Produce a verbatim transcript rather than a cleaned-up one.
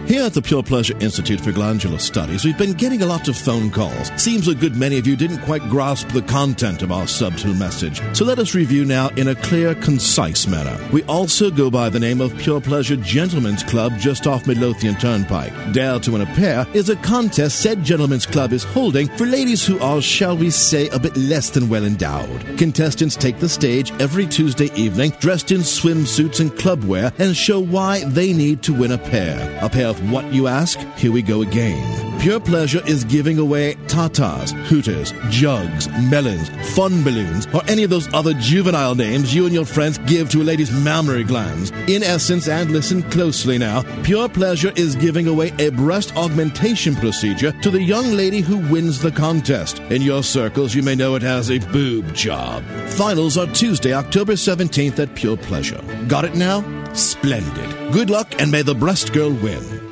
Here at the Pure Pleasure Institute for Glandular Studies, we've been getting a lot of phone calls. Seems a good many of you didn't quite grasp the content of our subtle message. So let us review now in a clear, concise manner. We also go by the name of Pure Pleasure Gentlemen's Club just off Midlothian Turnpike. Dare to Win a Pair is a contest said Gentlemen's Club is holding for ladies who are, shall we say, a bit less than well endowed. Contestants take the stage every Tuesday evening dressed in swimsuits and clubwear and show why they need to win a pair. A pair of what, you ask? Here we go again. Pure Pleasure is giving away tatas, hooters, jugs, melons, fun balloons, or any of those other juvenile names you and your friends give to a lady's mammary glands. In essence, and listen closely now, Pure Pleasure is giving away a breast augmentation procedure to the young lady who wins the contest. In your circles, you may know it as a boob job. Finals are Tuesday, October seventeenth at Pure Pleasure. Got it now? Splendid. Good luck, and may the breast girl win.